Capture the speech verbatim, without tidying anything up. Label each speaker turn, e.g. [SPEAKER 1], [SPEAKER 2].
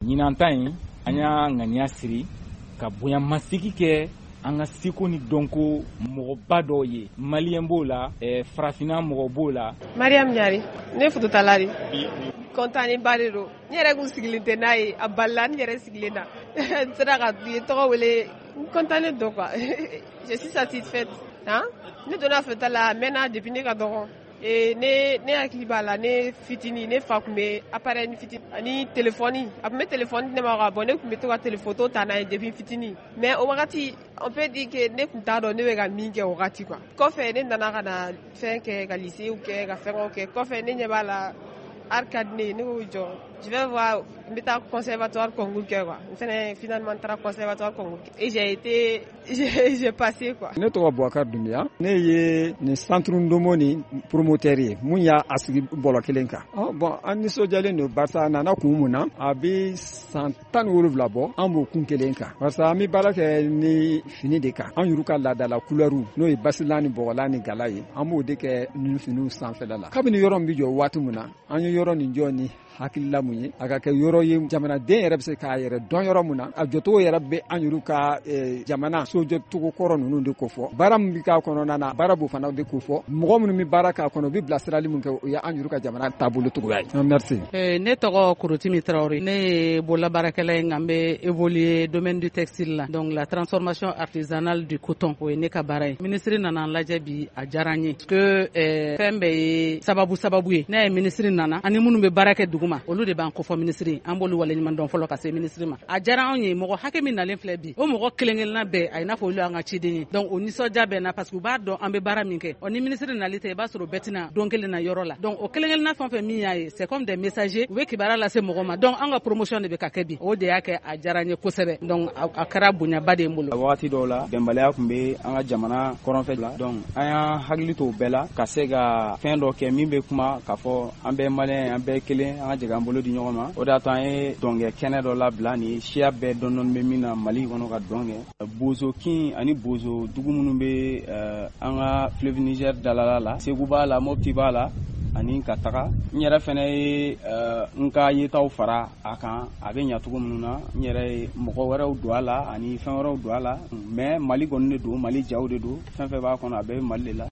[SPEAKER 1] ɲinan ta in an y'a ŋaniya siri ka bonya masigi kɛ an ka seko ni dɔnko mɔgɔba dɔw ye. Maliyɛn b'o la, eh, farafina mɔgɔ b'o la.
[SPEAKER 2] Mariam Ɲari, ne fututala de. Kɔntaneba de don. N yɛrɛ kun sigilen tɛ n'a ye, a balila n yɛrɛ sigilen na. N sera ka ye tɔgɔ wele, n kɔntannen don quoi. Je suis satisfaite. Hein? Ne donna fɛta la, a mɛnna depuis ne ka dɔgɔ. E ne ne hakili b'a la, ne fitini ne fa kun bɛ appareil fitini ani téléphone, a kun bɛ téléphone ne ma ka bɔ, ne kun bɛ to ka photo ta n'a ye depuis fitini. Mais o wagati on peut dire que ne kun t'a dɔn ne bɛ ka min kɛ o wagati quoi. Kɔfɛ ne nana ka na fɛn kɛ ka lycée kɛ ka fɛnw kɛ. Kɔfɛ ne ɲɛ b'a la arcade ne ne ko jɔ. Je vais voir, n bɛ taa conservatoire concours kɛ quoi. N fɛnɛ finalement taara conservatoire concours kɛ. Et j'ai été j'ai j'ai passé quoi.
[SPEAKER 3] Ne tɔgɔ Bouakar Doumbia. Ne ye ni centre Ndomo ni promoteur ye. Mun y'a a sigi bɔlɔ kelen kan. Oh, bon, an nisɔndiyalen don barisa a nana kun mun na a bɛ san tan ni wolonwula bɔ an b'o kun kelen kan. Barisa an bɛ baara kɛ ni fini de kan. An yɛrɛ ka laadala couleur n'o ye basilan ni bɔgɔlan ni gala ye. An b'o de kɛ ni finiw sanfɛla la. Kabini yɔrɔ min bɛ jɔ waati mun na an ye yɔrɔ nin jɔ ni hakilila mun ye a ka kɛ yɔrɔ ye jamanaden yɛrɛ bɛ se k'a yɛrɛ dɔn yɔrɔ mun na a jɔcogo yɛrɛ bɛ an yɛrɛ ka jamana sojɔcogo kɔrɔ ninnu de ko fɔ baara min bɛ k'a kɔnɔna na baara b'o fana de ko fɔ mɔgɔ minnu bɛ baara k'a kɔnɔ u bɛ bilasirali min kɛ o ye an yɛrɛ ka jamana taabolo cogoya ye. Merci.
[SPEAKER 4] Ne tɔgɔ Kurutimi Traoré, ne ye bololabaarakɛla ye nka n bɛ évoluer domaine du textile la, donc la transformation artisanale du coton o ye ne ka baara ye. Minisiri nana n lajɛ bi a diyara n ye parce que fɛn bɛɛ ye sababu sababu ye. Ne ye minisiri nana ani minnu bɛ baara kɛ dugu ma olu de b'an kofɔ minisiri an b'olu waleɲuman dɔn fɔlɔ ka se minisiri ma. A diyara anw ye mɔgɔ hakɛ min nalen filɛ bi o mɔgɔ kelen kelenna bɛɛ a i n'a fɔ olu y'an ka ciden ye, donc o nisɔndiya bɛ na parce que u b'a dɔn an bɛ baara min kɛ ɔ ni minisiri nali tɛ i b'a sɔrɔ bɛɛ tɛna don kelen na yɔrɔ la, donc o kelen kelenna fɛn fɛn min y'a ye c'est comme des messagers u bɛ kibaruya lase mɔgɔ ma, donc an ka promotion de bɛ ka kɛ bi o de y'a kɛ a diyara n ye kosɛbɛ, donc a kɛra bonyaba de ye n bolo.
[SPEAKER 1] Wagati dɔw la bɛnbaliya tun bɛ an ka jamana kɔrɔnfɛ la, donc an y'an hakili to o bɛɛ la ka se ka fɛn dɔ kɛ min bɛ kuma k'a fɔ an bɛɛ maliyɛn an bɛɛ kelen an ka jɛgɛ an bolo di ɲɔgɔn ma. O de y'a to an ye dɔnkɛ kɛnɛ dɔ labila ni siya bɛɛ dɔn dɔɔni bɛ min na Mali kɔnɔ ka dɔn kɛ. Bozokin ani bozo dugu minnu bɛ an ka fleuve Niger dalala la, Segu b'a la, Mopti b'a la ani ka taga. N yɛrɛ fɛnɛ ye n ka yetaw fara a kan a bɛ ɲɛ cogo minnu na, n yɛrɛ ye mɔgɔ wɛrɛw don a la ani fɛn wɛrɛw don a la, mais Mali kɔni de don, Mali jaw de don, fɛn fɛn b'a kɔnɔ a bɛɛ bɛ Mali de la.